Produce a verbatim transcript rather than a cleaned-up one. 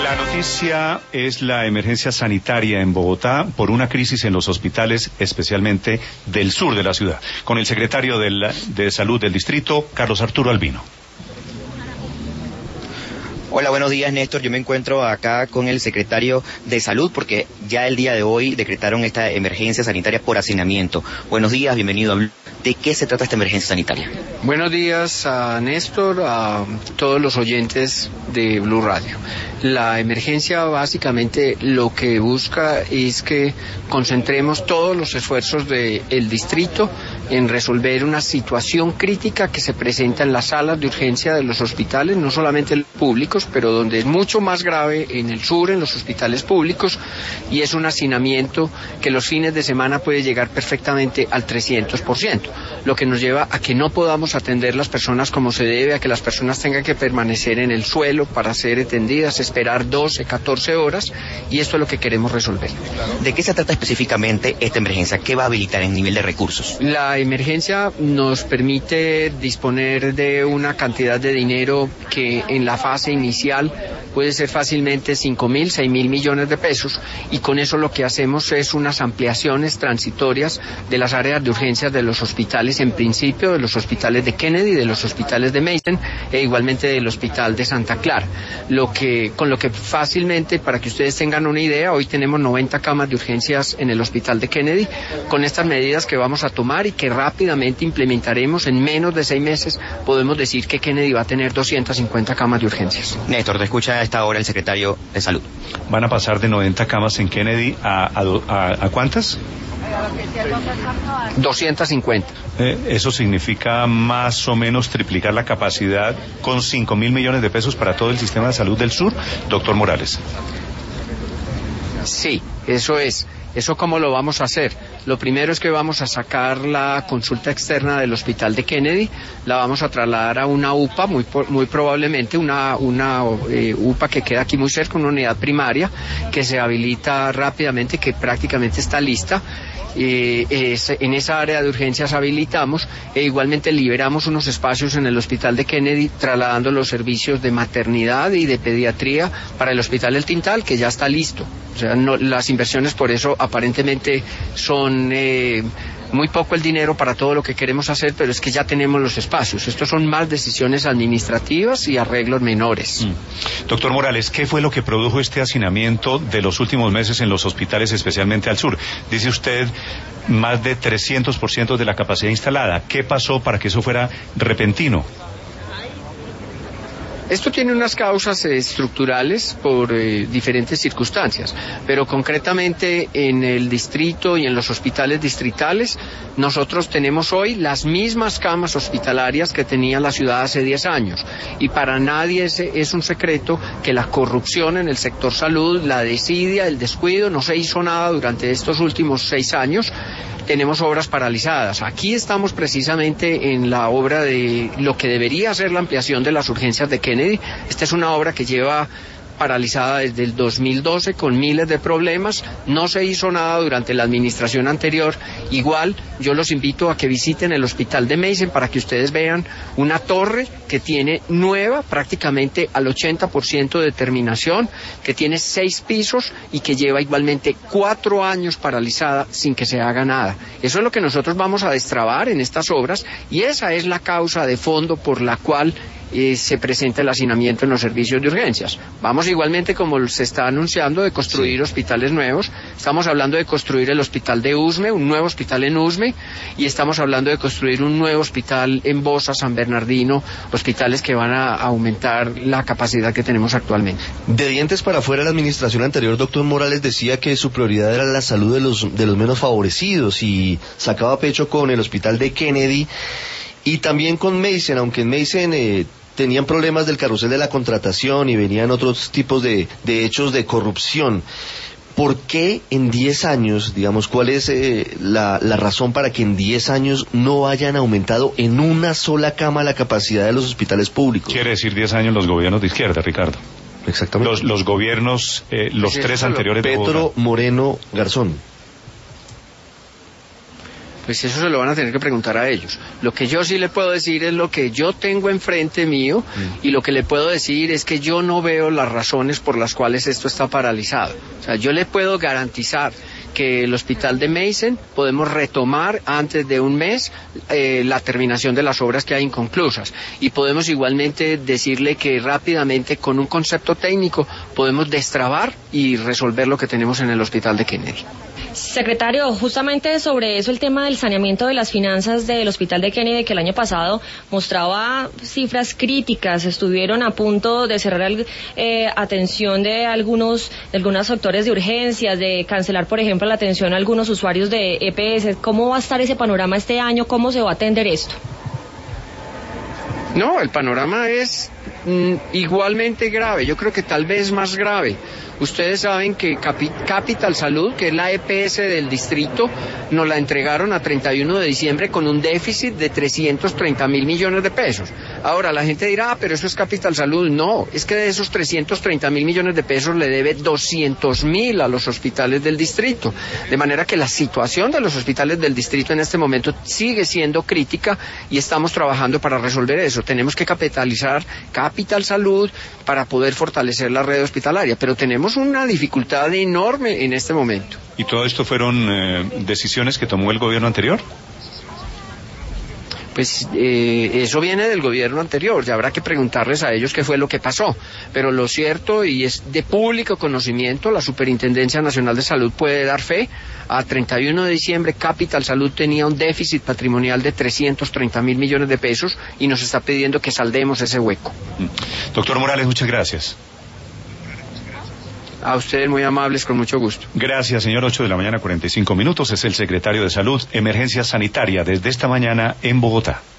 La noticia es la emergencia sanitaria en Bogotá por una crisis en los hospitales, especialmente del sur de la ciudad. Con el secretario de, la, de Salud del distrito, Carlos Arturo Albino. Hola, buenos días, Néstor. Yo me encuentro acá con el secretario de Salud porque ya el día de hoy decretaron esta emergencia sanitaria por hacinamiento. Buenos días, bienvenido. ¿De qué se trata esta emergencia sanitaria? Buenos días a Néstor, a todos los oyentes de Blue Radio. La emergencia básicamente lo que busca es que concentremos todos los esfuerzos del distrito en resolver una situación crítica que se presenta en las salas de urgencia de los hospitales, no solamente los públicos, pero donde es mucho más grave en el sur, en los hospitales públicos, y es un hacinamiento que los fines de semana puede llegar perfectamente al trescientos por ciento, lo que nos lleva a que no podamos atender las personas como se debe, a que las personas tengan que permanecer en el suelo para ser atendidas, esperar doce, catorce horas, y esto es lo que queremos resolver. ¿De qué se trata específicamente esta emergencia? ¿Qué va a habilitar en nivel de recursos? La emergencia nos permite disponer de una cantidad de dinero que en la fase inicial puede ser fácilmente cinco mil, seis mil millones de pesos, y con eso lo que hacemos es unas ampliaciones transitorias de las áreas de urgencias de los hospitales, en principio de los hospitales de Kennedy, de los hospitales de Mason e igualmente del hospital de Santa Clara, lo que, con lo que fácilmente, para que ustedes tengan una idea, hoy tenemos noventa camas de urgencias en el hospital de Kennedy. Con estas medidas que vamos a tomar y que rápidamente implementaremos en menos de seis meses, podemos decir que Kennedy va a tener doscientas cincuenta camas de urgencias. Néstor, te escucha a esta hora el secretario de Salud. ¿Van a pasar de noventa camas en Kennedy a, a, a, a cuántas? doscientas cincuenta. Eh, eso significa más o menos triplicar la capacidad con cinco mil millones de pesos para todo el sistema de salud del sur, doctor Morales. Sí, eso es. ¿Eso cómo lo vamos a hacer? Lo primero es que vamos a sacar la consulta externa del hospital de Kennedy, la vamos a trasladar a una U P A, muy, muy probablemente una, una eh, U P A que queda aquí muy cerca, una unidad primaria, que se habilita rápidamente, que prácticamente está lista. Eh, es, en esa área de urgencias habilitamos e igualmente liberamos unos espacios en el hospital de Kennedy, trasladando los servicios de maternidad y de pediatría para el hospital del Tintal, que ya está listo. O sea, no, las inversiones por eso aparentemente son eh, muy poco el dinero para todo lo que queremos hacer, pero es que ya tenemos los espacios. Estos son más decisiones administrativas y arreglos menores. Mm. Doctor Morales, ¿qué fue lo que produjo este hacinamiento de los últimos meses en los hospitales, especialmente al sur? Dice usted más de trescientos por ciento de la capacidad instalada. ¿Qué pasó para que eso fuera repentino? Esto tiene unas causas eh, estructurales por eh, diferentes circunstancias, pero concretamente en el distrito y en los hospitales distritales, nosotros tenemos hoy las mismas camas hospitalarias que tenía la ciudad hace diez años, y para nadie es, es un secreto que la corrupción en el sector salud, la desidia, el descuido, no se hizo nada durante estos últimos seis años. Tenemos obras paralizadas. Aquí estamos precisamente en la obra de lo que debería ser la ampliación de las urgencias de Kennedy. Esta es una obra que lleva paralizada desde el dos mil doce con miles de problemas, no se hizo nada durante la administración anterior. Igual yo los invito a que visiten el hospital de Mason para que ustedes vean una torre que tiene nueva, prácticamente al ochenta por ciento de terminación, que tiene seis pisos y que lleva igualmente cuatro años paralizada sin que se haga nada. Eso es lo que nosotros vamos a destrabar en estas obras, y esa es la causa de fondo por la cual Eh, se presenta el hacinamiento en los servicios de urgencias. Vamos igualmente, como se está anunciando, de construir sí. hospitales nuevos. Estamos hablando de construir el hospital de Usme, un nuevo hospital en Usme, y estamos hablando de construir un nuevo hospital en Bosa, San Bernardino, hospitales que van a aumentar la capacidad que tenemos actualmente. De dientes para afuera, la administración anterior, doctor Morales, decía que su prioridad era la salud de los, de los menos favorecidos, y sacaba pecho con el hospital de Kennedy y también con Mason, aunque en Mason eh, tenían problemas del carrusel de la contratación y venían otros tipos de, de hechos de corrupción. ¿Por qué en diez años, digamos, cuál es eh, la, la razón para que en diez años no hayan aumentado en una sola cama la capacidad de los hospitales públicos? Quiere decir diez años los gobiernos de izquierda, Ricardo. Exactamente. Los, los gobiernos, eh, los sí, tres anteriores de Petro, Moreno, Garzón. Pues eso se lo van a tener que preguntar a ellos. Lo que yo sí le puedo decir es lo que yo tengo enfrente mío, mm. y lo que le puedo decir es que yo no veo las razones por las cuales esto está paralizado. O sea, yo le puedo garantizar que el hospital de Meissen podemos retomar antes de un mes eh, la terminación de las obras que hay inconclusas, y podemos igualmente decirle que rápidamente con un concepto técnico podemos destrabar y resolver lo que tenemos en el hospital de Kennedy. Secretario, justamente sobre eso, el tema del saneamiento de las finanzas del hospital de Kennedy, que el año pasado mostraba cifras críticas, estuvieron a punto de cerrar eh, atención de algunos, de algunos sectores de urgencias, de cancelar, por ejemplo, la atención a algunos usuarios de E P S. ¿Cómo va a estar ese panorama este año? ¿Cómo se va a atender esto? No, el panorama es mm, igualmente grave, yo creo que tal vez más grave. Ustedes saben que Capi- Capital Salud, que es la E P S del distrito, nos la entregaron a treinta y uno de diciembre con un déficit de trescientos treinta mil millones de pesos. Ahora, la gente dirá, ah, pero eso es Capital Salud. No, es que de esos trescientos treinta mil millones de pesos le debe doscientos mil a los hospitales del distrito. De manera que la situación de los hospitales del distrito en este momento sigue siendo crítica y estamos trabajando para resolver eso. Tenemos que capitalizar Capital Salud para poder fortalecer la red hospitalaria, pero tenemos una dificultad enorme en este momento. ¿Y todo esto fueron eh, decisiones que tomó el gobierno anterior? Pues eh, eso viene del gobierno anterior, ya habrá que preguntarles a ellos qué fue lo que pasó, pero lo cierto y es de público conocimiento, la Superintendencia Nacional de Salud puede dar fe, a treinta y uno de diciembre Capital Salud tenía un déficit patrimonial de trescientos treinta mil millones de pesos y nos está pidiendo que saldemos ese hueco. Doctor Morales, muchas gracias. A ustedes muy amables, con mucho gusto. Gracias, señor. Ocho de la mañana, cuarenta y cinco minutos. Es el secretario de Salud, Emergencia Sanitaria, desde esta mañana en Bogotá.